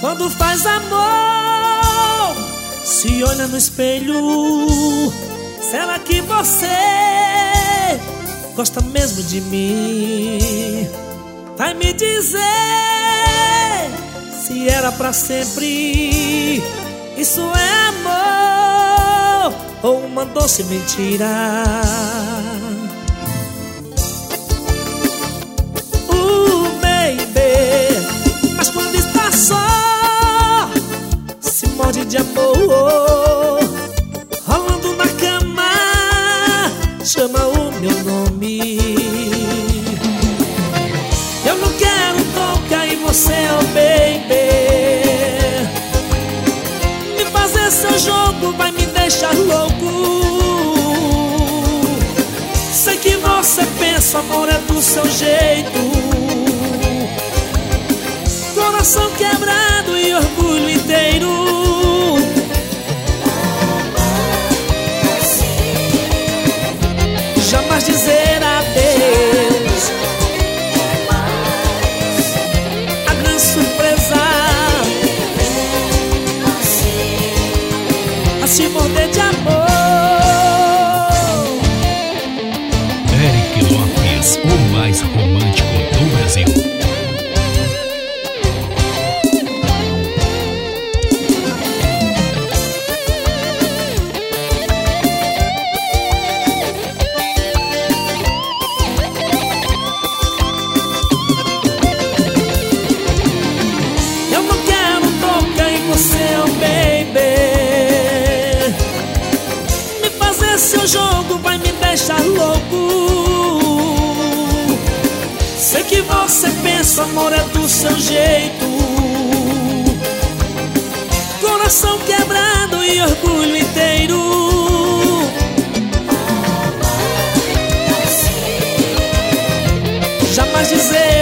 Quando faz amor, se olha no espelho, será que você gosta mesmo de mim? Vai me dizer se era pra sempre. Isso é amor ou uma doce mentira? Baby, mas quando está só, se morde de amor. Rolando na cama, chama o meu nome. Eu não quero tocar em você, oh baby. Me fazer seu jogo vai me deixar louco. Sei que você pensa, amor é do seu jeito. Coração quebrado e orgulho inteiro. Jamais dizer adeus. A grande surpresa, a se morder de amor. Eric Lopes, o mais romântico do Brasil. Seu jogo vai me deixar louco. Sei que você pensa, amor é do seu jeito. Coração quebrado e orgulho inteiro. Jamais dizer